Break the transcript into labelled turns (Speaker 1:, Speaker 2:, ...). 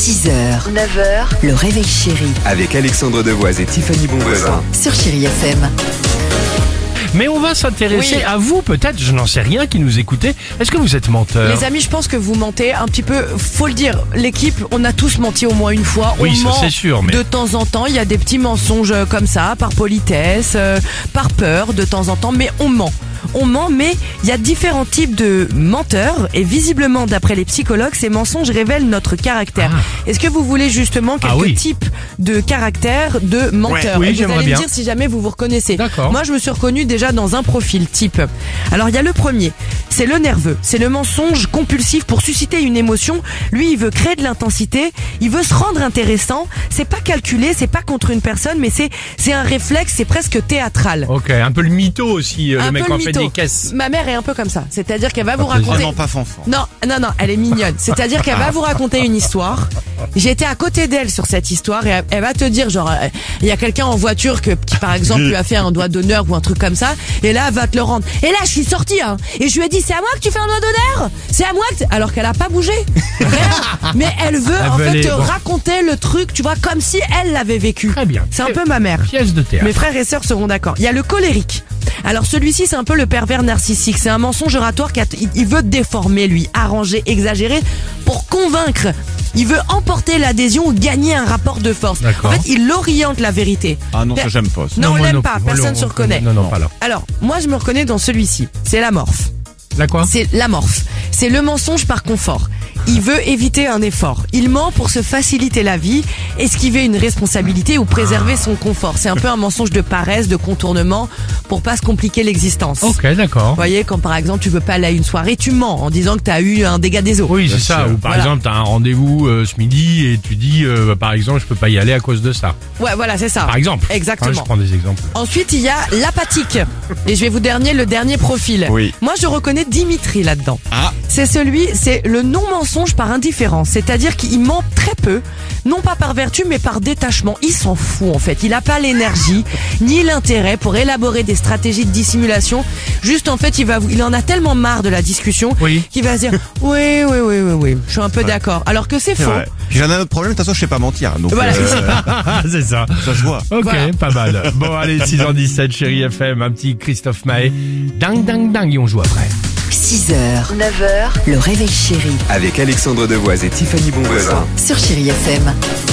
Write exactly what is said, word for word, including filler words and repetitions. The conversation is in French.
Speaker 1: six heures, neuf heures, le réveil chéri
Speaker 2: Avec Alexandre Devoise et Tiffany Bonvoisin.
Speaker 1: sur Chéri F M.
Speaker 3: Mais on va s'intéresser
Speaker 4: Oui.
Speaker 3: à vous, peut-être, je n'en sais rien, qui nous écoutez. Est-ce que vous êtes menteur?
Speaker 4: Les amis, je pense que vous mentez un petit peu. Faut le dire, l'équipe, on a tous menti au moins une fois.
Speaker 3: Oui,
Speaker 4: on
Speaker 3: ça,
Speaker 4: ment
Speaker 3: c'est sûr, mais-
Speaker 4: de temps en temps. Il y a des petits mensonges comme ça, par politesse, euh, par peur, de temps en temps. Mais on ment. On ment, mais il y a différents types de menteurs. Et visiblement, d'après les psychologues, ces mensonges révèlent notre caractère.
Speaker 3: Ah.
Speaker 4: Est-ce que vous voulez justement quelques
Speaker 3: Ah oui.
Speaker 4: types de caractère de menteurs?
Speaker 3: Oui,
Speaker 4: Et vous
Speaker 3: j'aimerais
Speaker 4: allez
Speaker 3: bien.
Speaker 4: me dire si jamais vous vous reconnaissez.
Speaker 3: D'accord.
Speaker 4: Moi, je me suis reconnue déjà dans un profil type. Alors, il y a le premier. C'est le nerveux. C'est le mensonge compulsif pour susciter une émotion. Lui, il veut créer de l'intensité. Il veut se rendre intéressant. C'est pas calculé, c'est pas contre une personne, mais c'est, c'est un réflexe, c'est presque théâtral.
Speaker 3: Ok, un peu le mytho aussi, euh,
Speaker 4: Un
Speaker 3: le mec
Speaker 4: peu
Speaker 3: en
Speaker 4: le
Speaker 3: fait
Speaker 4: mytho.
Speaker 3: des caisses.
Speaker 4: Ma mère est un peu comme ça. C'est-à-dire qu'elle va vous
Speaker 3: plaisir.
Speaker 4: raconter.
Speaker 5: Oh non, pas fanfan.
Speaker 4: Non, non, non, elle est mignonne. C'est-à-dire qu'elle va vous raconter une histoire. J'étais à côté d'elle sur cette histoire et elle, elle va te dire, genre, euh, il y a quelqu'un en voiture que, qui, par exemple, lui a fait un doigt d'honneur ou un truc comme ça, et là, elle va te le rendre. Et là, je suis sortie, hein, et je lui ai dit, c'est à moi que tu fais un doigt d'honneur? C'est à moi que... t'- Alors qu'elle a pas bougé. Rien. Mais elle veut,
Speaker 3: Elle
Speaker 4: en
Speaker 3: veut
Speaker 4: fait,
Speaker 3: aller-
Speaker 4: te
Speaker 3: bon.
Speaker 4: raconter le truc, tu vois, comme si elle l'avait vécu.
Speaker 3: Très bien.
Speaker 4: C'est un peu ma mère.
Speaker 3: Pièce de théâtre.
Speaker 4: Mes frères et sœurs seront d'accord. Il y a le colérique. Alors celui-ci, c'est un peu le pervers narcissique. C'est un mensonge oratoire qui a- il- il veut déformer, lui, arranger, exagérer pour convaincre. Il veut emporter l'adhésion ou gagner un rapport de force.
Speaker 3: D'accord.
Speaker 4: En fait, il oriente la vérité.
Speaker 5: Ah non, ça
Speaker 4: Per-
Speaker 5: j'aime pas. ça.
Speaker 4: Non, on
Speaker 3: moi
Speaker 4: l'aime
Speaker 3: non
Speaker 4: pas.
Speaker 3: plus.
Speaker 4: Personne
Speaker 3: Moi,
Speaker 4: ne se
Speaker 3: on-
Speaker 4: reconnaît.
Speaker 3: Non, non, pas là.
Speaker 4: Alors, moi, je me reconnais dans celui-ci. C'est l'amorphe.
Speaker 3: La quoi?
Speaker 4: C'est l'amorphe. C'est le mensonge par confort. Il veut éviter un effort. Il ment pour se faciliter la vie, esquiver une responsabilité ou préserver son confort. C'est un peu un mensonge de paresse, de contournement, pour pas se compliquer l'existence.
Speaker 3: Ok, d'accord.
Speaker 4: Vous voyez, quand par exemple tu veux pas aller à une soirée, tu mens en disant que tu as eu un dégât des eaux.
Speaker 3: Oui, c'est ça.
Speaker 5: sûr.
Speaker 3: Ou par
Speaker 4: Voilà.
Speaker 3: exemple, t'as un rendez-vous euh, ce midi et tu dis, euh, par exemple, je peux pas y aller à cause de ça.
Speaker 4: Ouais, voilà, c'est ça.
Speaker 3: Par exemple.
Speaker 4: Exactement.
Speaker 3: Enfin, je prends des exemples.
Speaker 4: Ensuite, il y a l'apathique. Et je vais vous dernier le dernier profil.
Speaker 5: Oui.
Speaker 4: Moi, je reconnais Dimitri là-dedans.
Speaker 5: Ah.
Speaker 4: C'est celui, c'est le non-mensonge par indifférence. C'est-à-dire qu'il ment très peu, non pas par vertu, mais par détachement. Il s'en fout, en fait. Il n'a pas l'énergie, ni l'intérêt pour élaborer des stratégies de dissimulation. Juste, en fait, il va, vous- il en a tellement marre de la discussion
Speaker 3: Oui.
Speaker 4: qu'il va se dire, oui, oui, oui, oui, oui, je suis un peu d'accord. Alors que c'est
Speaker 5: C'est
Speaker 4: faux.
Speaker 5: vrai. Puis j'en ai un autre problème, de toute façon, je sais pas mentir. Donc,
Speaker 4: Voilà,
Speaker 5: euh,
Speaker 3: c'est ça.
Speaker 5: ça se voit.
Speaker 3: Ok,
Speaker 4: Voilà.
Speaker 3: pas mal. Bon, allez, six heures dix-sept, Chéri F M, un petit Christophe Maé. Ding, ding, ding, et on joue après.
Speaker 1: six heures, neuf heures, le réveil chéri
Speaker 2: Avec Alexandre Devoise et Tiffany Bonvoisin.
Speaker 1: sur Chéri F M.